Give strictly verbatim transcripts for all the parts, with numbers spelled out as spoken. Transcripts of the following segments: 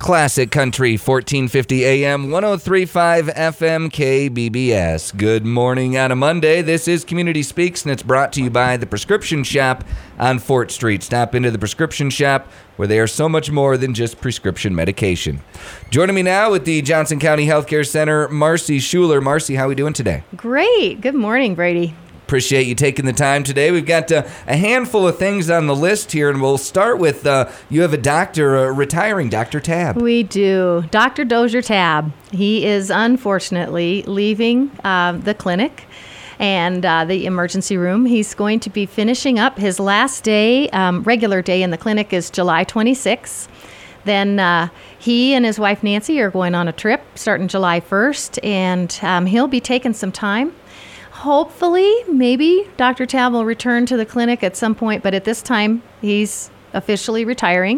Classic Country, fourteen fifty A M, ten thirty-five F M K B B S. Good morning on a Monday. This is Community Speaks, and it's brought to you by the Prescription Shop on Fort Street. Stop into the Prescription Shop, where they are so much more than just prescription medication. Joining me now with the Johnson County Healthcare Center, Marcy Schuler. Marcy, how are we doing today? Great. Good morning, Brady. Appreciate you taking the time today. We've got uh, a handful of things on the list here, and we'll start with uh, you have a doctor uh, retiring, Doctor Tab. We do. Doctor Dozier Tab. He is unfortunately leaving uh, the clinic and uh, the emergency room. He's going to be finishing up his last day. Um, regular day in the clinic is July twenty-sixth. Then uh, he and his wife Nancy are going on a trip starting July first, and um, he'll be taking some time. Hopefully, maybe Doctor Tab will return to the clinic at some point, but at this time, he's officially retiring.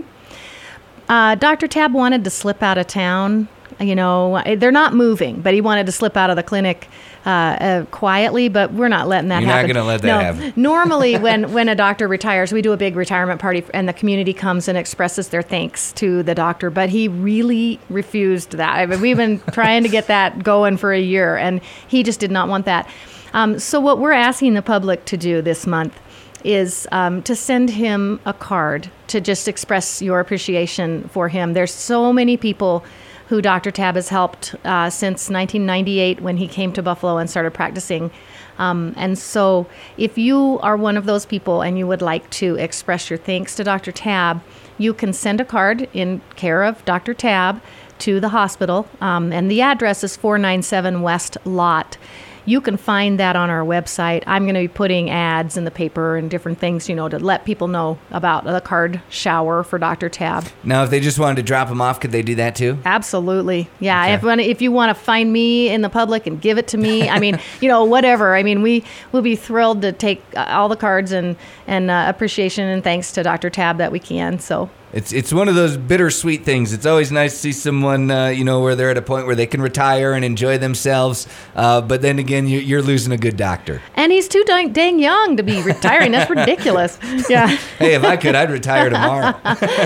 Uh, Doctor Tab wanted to slip out of town. You know, they're not moving, but he wanted to slip out of the clinic uh, uh, quietly, but we're not letting that You're happen. You're not going to let that no, happen. Normally, when, when a doctor retires, we do a big retirement party, and the community comes and expresses their thanks to the doctor, but he really refused that. I mean, we've been trying to get that going for a year, and he just did not want that. Um, so what we're asking the public to do this month is um, to send him a card to just express your appreciation for him. There's so many people who Doctor Tab has helped uh, since nineteen ninety-eight when he came to Buffalo and started practicing. Um, and so if you are one of those people and you would like to express your thanks to Doctor Tab, you can send a card in care of Doctor Tab to the hospital. Um, and the address is four ninety-seven West Lot. You can find that on our website. I'm going to be putting ads in the paper and different things, you know, to let people know about the card shower for Doctor Tab. Now, if they just wanted to drop them off, could they do that too? Absolutely. Yeah. Okay. If when, if you want to find me in the public and give it to me, I mean, you know, whatever. I mean, we will be thrilled to take all the cards and, and uh, appreciation and thanks to Doctor Tab that we can. So. It's it's one of those bittersweet things. It's always nice to see someone, uh, you know, where they're at a point where they can retire and enjoy themselves. Uh, but then again, you, you're losing a good doctor. And he's too dang, dang young to be retiring. That's ridiculous. Yeah. Hey, if I could, I'd retire tomorrow.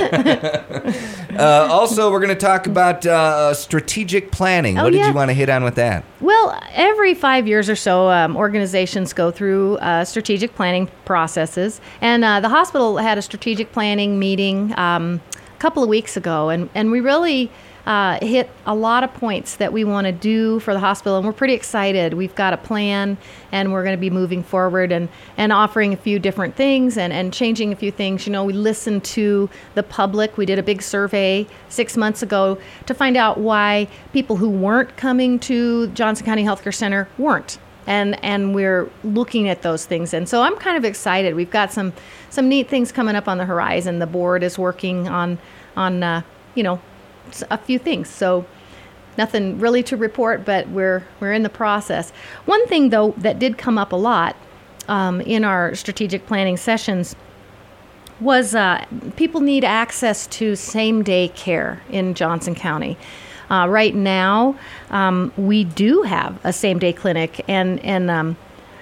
uh, also, we're going to talk about uh, strategic planning. Oh, what did yeah. you want to hit on with that? Well, every five years or so, um, organizations go through uh, strategic planning processes. And uh, the hospital had a strategic planning meeting um, a couple of weeks ago. And, and we really uh, hit a lot of points that we want to do for the hospital. And we're pretty excited. We've got a plan, and we're going to be moving forward and, and offering a few different things and, and changing a few things. You know, we listened to the public. We did a big survey six months ago to find out why people who weren't coming to Johnson County Healthcare Center weren't. And and we're looking at those things. And so I'm kind of excited. We've got some some neat things coming up on the horizon. The board is working on, on uh, you know, a few things. So nothing really to report, but we're we're in the process. One thing, though, that did come up a lot um, in our strategic planning sessions was uh, people need access to same-day care in Johnson County. Uh, right now, um, we do have a same-day clinic, and and um,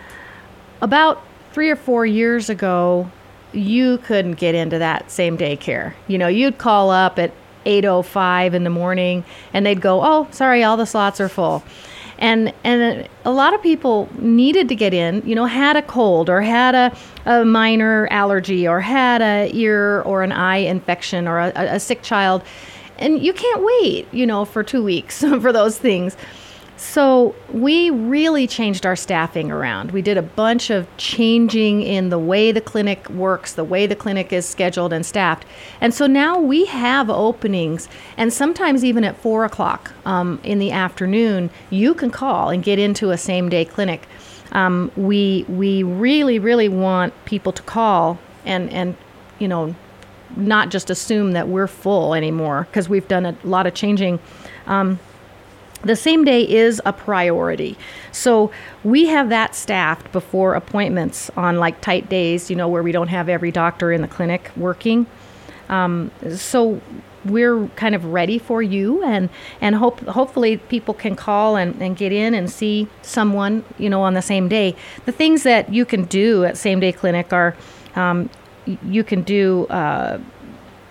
about three or four years ago, you couldn't get into that same-day care. You know, you'd call up at eight oh five in the morning, and they'd go, "Oh, sorry, all the slots are full." And and a lot of people needed to get in, you know, had a cold or had a, a minor allergy or had a ear or an eye infection or a, a sick child. And you can't wait, you know, for two weeks for those things. So we really changed our staffing around. We did a bunch of changing in the way the clinic works, the way the clinic is scheduled and staffed. And so now we have openings, and sometimes even at four o'clock um, in the afternoon, you can call and get into a same-day clinic. Um, we we really, really want people to call and, and you know, not just assume that we're full anymore, because we've done a lot of changing. Um, the same day is a priority. So we have that staffed before appointments on like tight days, you know, where we don't have every doctor in the clinic working. Um, so we're kind of ready for you, and, and hope hopefully people can call and, and get in and see someone, you know, on the same day. The things that you can do at same day clinic are, um, you can do uh,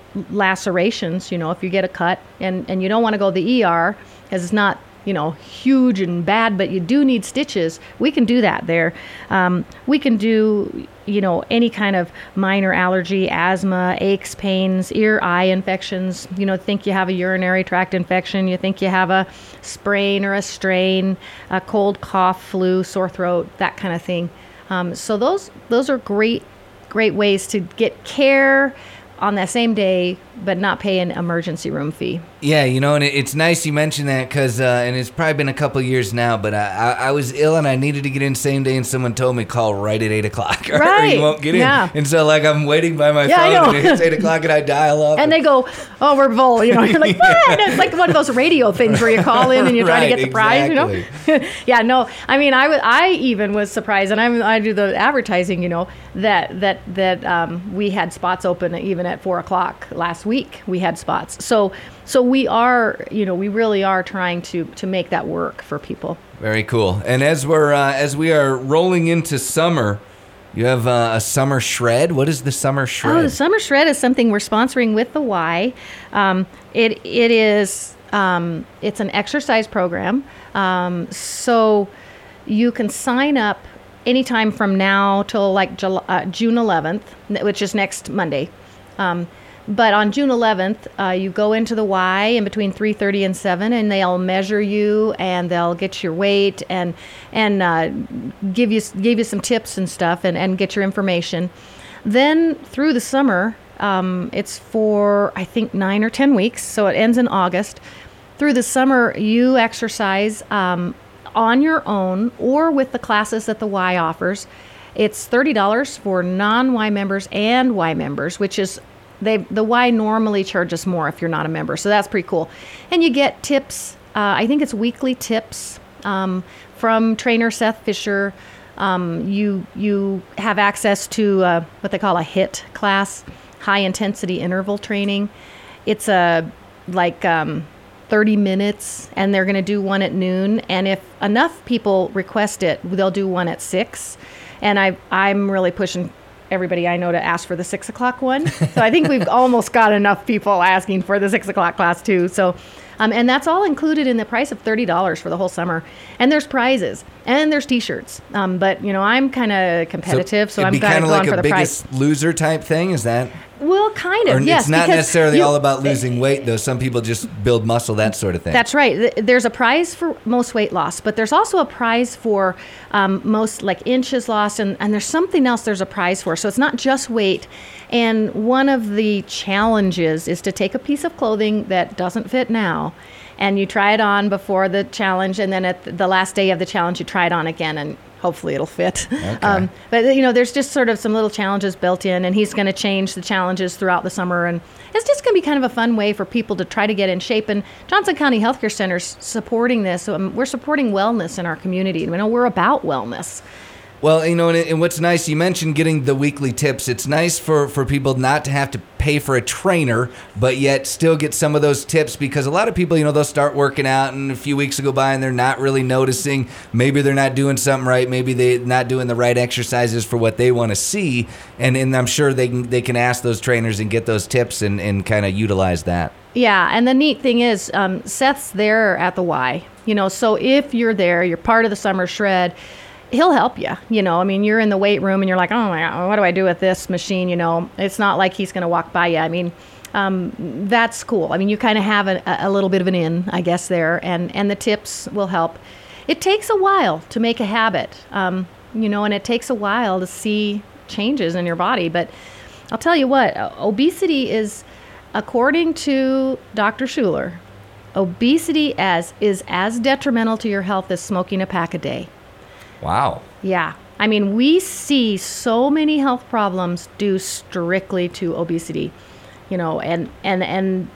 lacerations, you know, if you get a cut and, and you don't want to go to the E R because it's not, you know, huge and bad, but you do need stitches, we can do that there. Um, we can do, you know, any kind of minor allergy, asthma, aches, pains, ear, eye infections. You know, think you have a urinary tract infection, you think you have a sprain or a strain, a cold, cough, flu, sore throat, that kind of thing. Um, so those those are great, great ways to get care on that same day, but not pay an emergency room fee. Yeah, you know, and it, it's nice you mentioned that because, uh, and it's probably been a couple of years now, but I, I, I was ill and I needed to get in same day, and someone told me call right at eight o'clock, or, right. or you won't get in. Yeah. And so, like, I'm waiting by my yeah, phone, and it's eight o'clock, and I dial up. And, and they go, oh, we're full. You know, you're like, what? It's like one of those radio things where you call in and you try right, to get the prize, exactly. you know? Yeah, no, I mean, I, w- I even was surprised, and I, I do the advertising, you know, that that that um, we had spots open even at four o'clock last week. We had spots. So so we are, you know, we really are trying to to make that work for people. Very cool. And as we're uh, as we are rolling into summer, you have uh, a summer shred. What is the summer shred? Oh, the summer shred is something we're sponsoring with the Y. Um, it it is um, it's an exercise program. Um, so you can sign up anytime from now till like July, uh, June eleventh, which is next Monday. Um, But on June eleventh, uh, you go into the Y in between three thirty and seven, and they'll measure you, and they'll get your weight, and and uh, give you give you some tips and stuff, and, and get your information. Then through the summer, um, it's for I think nine or ten weeks, so it ends in August. Through the summer, you exercise um, on your own or with the classes that the Y offers. It's thirty dollars for non-Y members and Y members, which is They, the Y normally charges more if you're not a member, so that's pretty cool. And you get tips. Uh, I think it's weekly tips um, from trainer Seth Fisher. Um, you you have access to uh, what they call a HIIT class, high intensity interval training. It's a like um, thirty minutes, and they're going to do one at noon. And if enough people request it, they'll do one at six. And I I'm really pushing everybody I know to ask for the six o'clock one. So I think we've almost got enough people asking for the six o'clock class too. So, um, and that's all included in the price of thirty dollars for the whole summer. And there's prizes and there's t-shirts. Um, but you know, I'm kind of competitive, so, so I'm kind of going like for the prize. Biggest loser type thing, is that? Well, kind of, or yes. It's not necessarily you, all about losing weight, though. Some people just build muscle, that sort of thing. That's right. There's a prize for most weight loss, but there's also a prize for um, most like inches lost, and, and there's something else there's a prize for. So it's not just weight. And one of the challenges is to take a piece of clothing that doesn't fit now, and you try it on before the challenge, and then at the last day of the challenge, you try it on again, and hopefully it'll fit. Okay. Um, but, you know, there's just sort of some little challenges built in, and he's going to change the challenges throughout the summer. And it's just going to be kind of a fun way for people to try to get in shape. And Johnson County Healthcare Center's supporting this. Um, we're supporting wellness in our community. You know, we're about wellness. Well, you know, and, and what's nice, you mentioned getting the weekly tips. It's nice for, for people not to have to pay for a trainer, but yet still get some of those tips, because a lot of people, you know, they'll start working out and a few weeks will go by and they're not really noticing. Maybe they're not doing something right. Maybe they're not doing the right exercises for what they want to see. And, and I'm sure they can, they can ask those trainers and get those tips and, and kind of utilize that. Yeah, and the neat thing is um, Seth's there at the Y. You know, so if you're there, you're part of the summer shred, he'll help you. You know, I mean, you're in the weight room and you're like, oh my God, what do I do with this machine? You know, it's not like he's going to walk by you. I mean, um, that's cool. I mean, you kind of have a, a little bit of an in, I guess, there, and, and the tips will help. It takes a while to make a habit, um, you know, and it takes a while to see changes in your body. But I'll tell you what, obesity is, according to Doctor Schuler, obesity as is as detrimental to your health as smoking a pack a day. Wow. Yeah. I mean, we see so many health problems due strictly to obesity, you know, and, and, and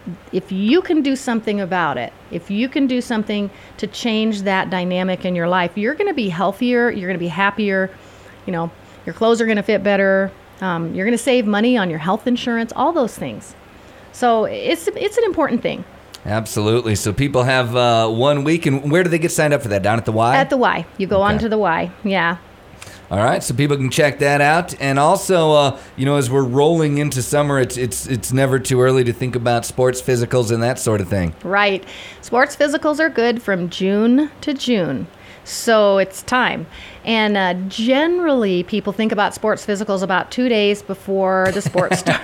if you can do something about it, if you can do something to change that dynamic in your life, you're going to be healthier, you're going to be happier, you know, your clothes are going to fit better, um, you're going to save money on your health insurance, all those things. So it's, it's an important thing. Absolutely. So people have uh, one week, and where do they get signed up for that? Down at the Y? At the Y. You go Okay. on to the Y. Yeah. All right, so people can check that out. And also, uh, you know, as we're rolling into summer, it's it's it's never too early to think about sports physicals and that sort of thing. Right. Sports physicals are good from June to June. So it's time. And uh, generally, people think about sports physicals about two days before the sports start.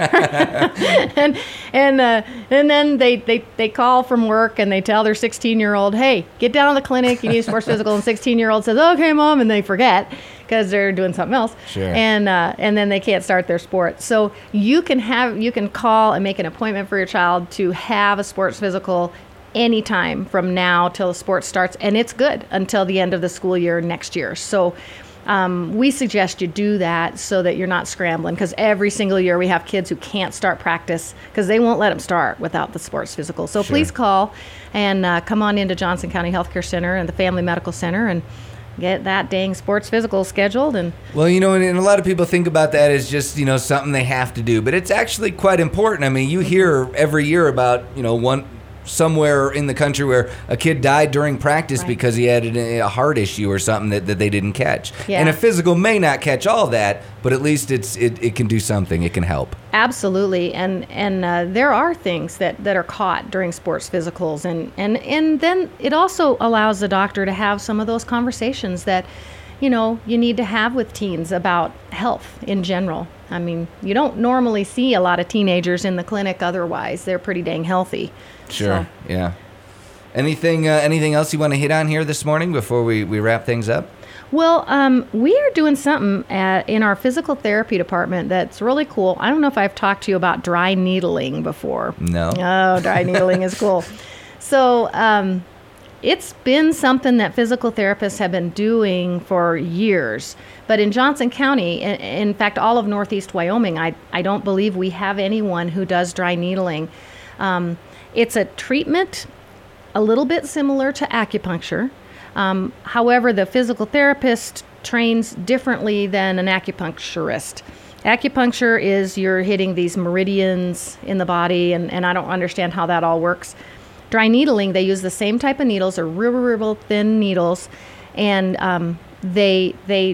and and uh, and then they, they, they call from work and they tell their sixteen-year-old, hey, get down to the clinic, you need a sports physical. And sixteen-year-old says, okay, Mom, and they forget because they're doing something else. Sure. And uh, and then they can't start their sport. So you can have you can call and make an appointment for your child to have a sports physical anytime from now till the sport starts, and it's good until the end of the school year next year. So um, we suggest you do that so that you're not scrambling, because every single year we have kids who can't start practice because they won't let them start without the sports physical. So Sure. please call and uh, come on into Johnson County Healthcare Center and the Family Medical Center and get that dang sports physical scheduled. And Well, you know, and, and a lot of people think about that as just, you know, something they have to do, but it's actually quite important. I mean, you hear every year about, you know, one somewhere in the country where a kid died during practice Right. because he had a, a heart issue or something that, that they didn't catch. Yeah. And a physical may not catch all that, but at least it's it, it can do something. It can help. Absolutely, and and uh, there are things that, that are caught during sports physicals, and, and, and then it also allows the doctor to have some of those conversations that, you know, you need to have with teens about health in general. I mean, you don't normally see a lot of teenagers in the clinic otherwise. They're pretty dang healthy. Sure. So, Yeah. Anything uh, anything else you want to hit on here this morning before we, we wrap things up? well, um, we are doing something at, in our physical therapy department that's really cool. I don't know if I've talked to you about dry needling before. No. Oh, dry needling is cool. So um, it's been something that physical therapists have been doing for years. But in Johnson County, in, in fact, all of Northeast Wyoming, I, I don't believe we have anyone who does dry needling. Um, it's a treatment a little bit similar to acupuncture. Um, however, the physical therapist trains differently than an acupuncturist. Acupuncture is you're hitting these meridians in the body, and, and I don't understand how that all works. Dry needling, they use the same type of needles, or real, real thin needles, and um, they they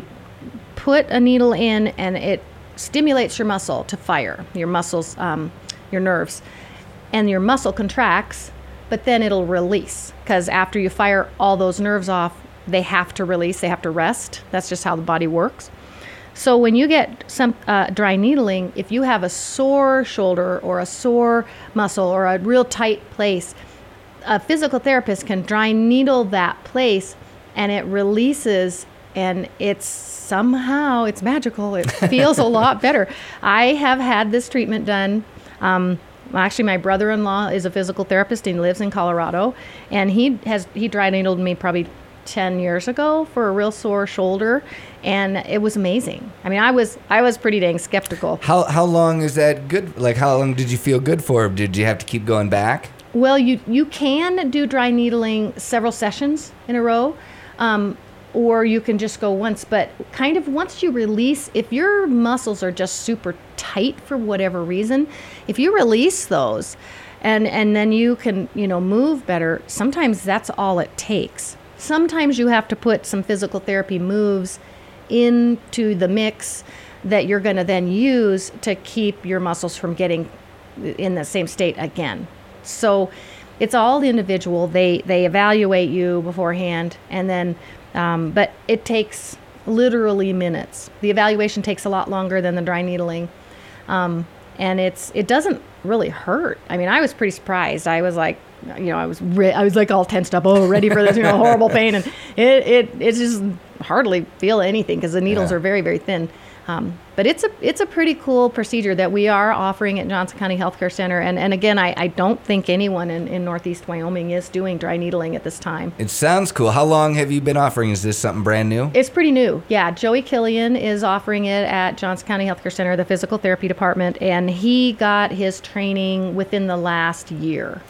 put a needle in, and it stimulates your muscle to fire, your muscles, um, your nerves, and your muscle contracts, but then it'll release, because after you fire all those nerves off, they have to release, they have to rest. That's just how the body works. So when you get some uh, dry needling, if you have a sore shoulder or a sore muscle or a real tight place, a physical therapist can dry needle that place, and it releases, and it's somehow, it's magical. It feels a lot better. I have had this treatment done. Um, actually, my brother-in-law is a physical therapist, and he lives in Colorado, and he has he dry needled me probably ten years ago for a real sore shoulder, and it was amazing. I mean, I was I was pretty dang skeptical. How how long is that good? Like, how long did you feel good for? Did you have to keep going back? Well, you you can do dry needling several sessions in a row, um, or you can just go once. But kind of once you release, if your muscles are just super tight for whatever reason, if you release those, and and then you can you know move better. Sometimes that's all it takes. Sometimes you have to put some physical therapy moves into the mix that you're going to then use to keep your muscles from getting in the same state again. So it's all individual. They they evaluate you beforehand, and then, um, but it takes literally minutes. The evaluation takes a lot longer than the dry needling, um, and it's it doesn't really hurt. I mean, I was pretty surprised. I was like, you know, I was re- I was like all tensed up, oh, ready for this, you know, horrible pain, and it it it just hardly feel anything because the needles Yeah. are very very thin. Um, but it's a it's a pretty cool procedure that we are offering at Johnson County Healthcare Center. And, and again, I, I don't think anyone in, in Northeast Wyoming is doing dry needling at this time. It sounds cool. How long have you been offering? Is this something brand new? It's pretty new. Yeah, Joey Killian is offering it at Johnson County Healthcare Center, the physical therapy department, and he got his training within the last year.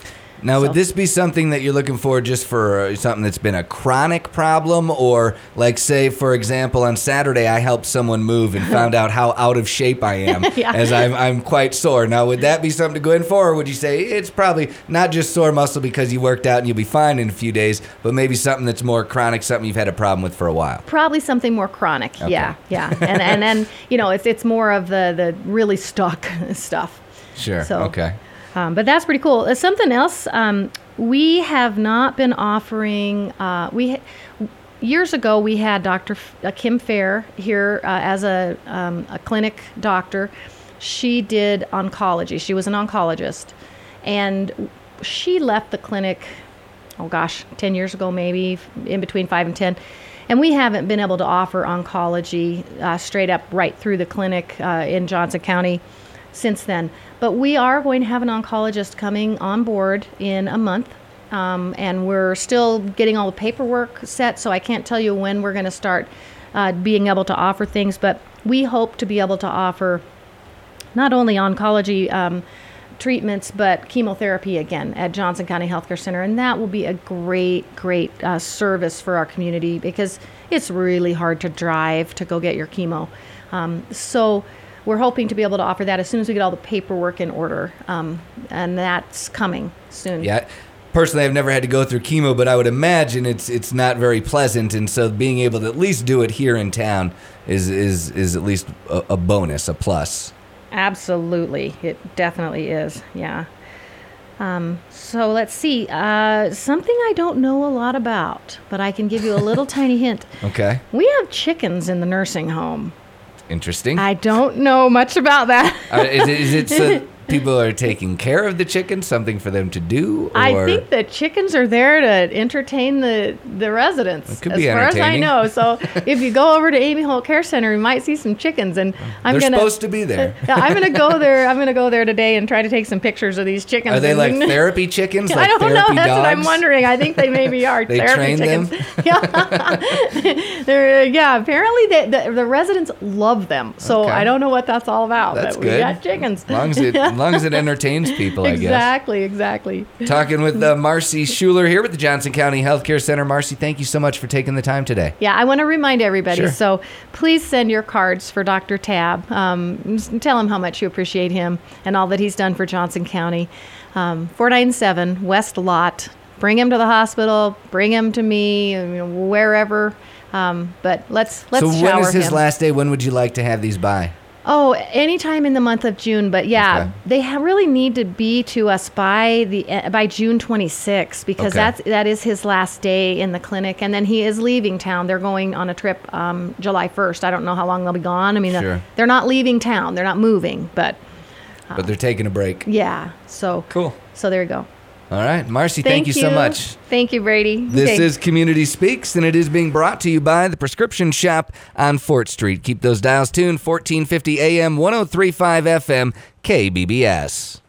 Now, would So- this be something that you're looking for just for uh, something that's been a chronic problem? Or, like, say, for example, on Saturday, I helped someone move and found out how out of shape I am Yeah. as I'm, I'm quite sore. Now, would that be something to go in for? Or would you say it's probably not just sore muscle because you worked out and you'll be fine in a few days, but maybe something that's more chronic, something you've had a problem with for a while? Probably something more chronic. Yeah, yeah. And and then, you know, it's it's more of the, the really stuck stuff. Sure. So, okay. Um, but that's pretty cool. Uh, something else, um, we have not been offering, uh, we ha- years ago we had Doctor F- uh, Kim Fair here uh, as a, um, a clinic doctor. She did oncology. She was an oncologist. And she left the clinic, oh gosh, ten years ago maybe, in between five and ten. And we haven't been able to offer oncology uh, straight up right through the clinic uh, in Johnson County since then. But we are going to have an oncologist coming on board in a month. Um, and we're still getting all the paperwork set, so I can't tell you when we're going to start uh, being able to offer things. But we hope to be able to offer not only oncology um, treatments, but chemotherapy again at Johnson County Healthcare Center. And that will be a great, great uh, service for our community because it's really hard to drive to go get your chemo. Um, so we're hoping to be able to offer that as soon as we get all the paperwork in order. Um, and that's coming soon. Yeah. Personally, I've never had to go through chemo, but I would imagine it's it's not very pleasant, and so being able to at least do it here in town is is, is at least a, a bonus, a plus. Absolutely. It definitely is. Yeah. Um, so let's see. Uh, something I don't know a lot about, but I can give you a little tiny hint. Okay. We have chickens in the nursing home. Interesting. I don't know much about that. uh, is, it, is it so people are taking care of the chickens, something for them to do? Or? I think the chickens are there to entertain the, the residents, It could as be far as I entertaining. know. So if you go over to Amy Holt Care Center, you might see some chickens. And I'm They're gonna, supposed to be there. Yeah, I'm gonna go there. I'm gonna go there today and try to take some pictures of these chickens. Are they And- like therapy chickens? Like I don't know. therapy That's dogs? what I'm wondering. I think they maybe are They therapy train chickens. them? Yeah, they're yeah. Apparently, they, the the residents love them. So Okay. I don't know what that's all about. That's but good. We got chickens. As long as it, as long as it entertains people, I guess. Exactly. Exactly. Talking with uh, Marcy Schuler here with the Johnson County Healthcare Center. Marcy, thank you so much for taking the time today. Yeah, I want to remind everybody. Sure. So please send your cards for Doctor Tab. Um, just tell him how much you appreciate him and all that he's done for Johnson County. Um, four ninety-seven West Lot. Bring him to the hospital. Bring him to me. You know, wherever. Um, but let's let's so shower when is his him. last day? When would you like to have these by? Oh, anytime in the month of June. But yeah, Okay. they ha- really need to be to us by the uh, by June twenty-sixth because Okay. that's that is his last day in the clinic, and then he is leaving town. They're going on a trip um, July first. I don't know how long they'll be gone. I mean, Sure. the, they're not leaving town. They're not moving, but But they're taking a break. yeah. So Cool. so there you go. All right. Marcy, thank, you so much. Thank you, Brady. This Okay. is Community Speaks, and it is being brought to you by the Prescription Shop on Fort Street. Keep those dials tuned, fourteen fifty A M, one oh three point five F M, K B B S.